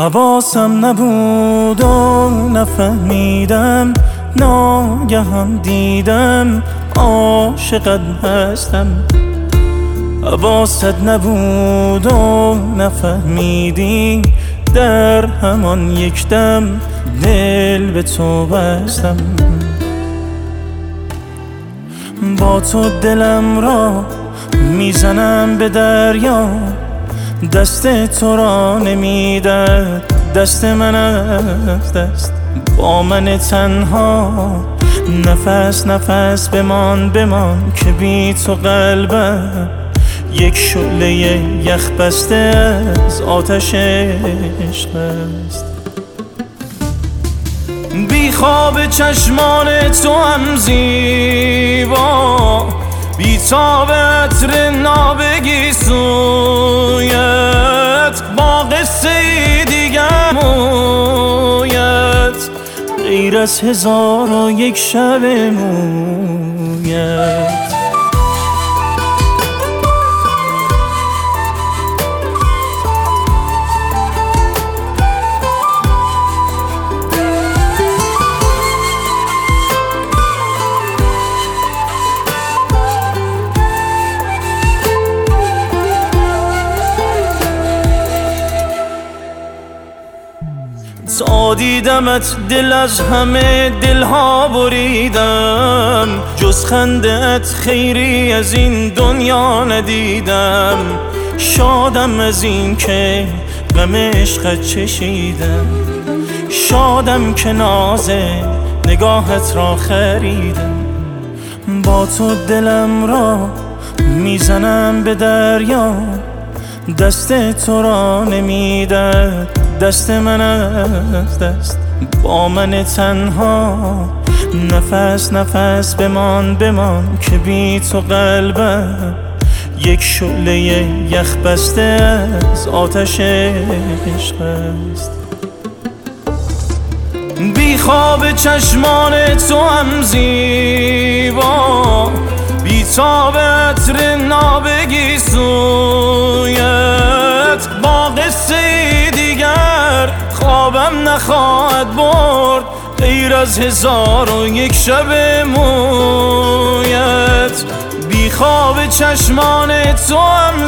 حواسم نبود و نفهمیدم، ناگهان دیدم عاشقت هستم. حواست نبود و نفهمیدی، در همان یک دم دل به تو بستم. با تو دلم را میزنم به دریا، دست تو را نمیدد دست من از دست. با من تنها نفس نفس بمان که بی تو قلبم یک شعله یخ بسته از آتش عشق است. بی خواب چشمان تو هم زیبا، بی تاب عطر نابگی سویت، با قصه دیگر مویت، غیر از 1001 شب مویت. تا دیدمت دل از همه دلها بریدم، جز خنده‌ات خیری از این دنیا ندیدم. شادم از این که غم عشقت چشیدم، شادم که ناز نگاهت را خریدم. با تو دلم را میزنم به دریا، دست تو را نمیدد دست من از دست. با من تنها نفس نفس بمان که بی تو قلبم یک شعله یخ بسته از آتش عشق است. بی خواب چشمان تو هم زیبا، بی تاب عطر نابگی سویت، با قصه دیگر خوابم نخواهد برد غیر از 1001 شب مویت. بی خواب چشمان تو هم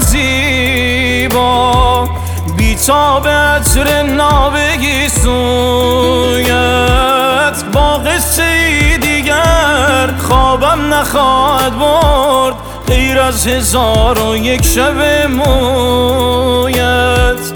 زیبا، بی تاب عطر نابگی سویت، با قصه دیگر خوابم نخواهد برد غیر از 1001 شب مویت.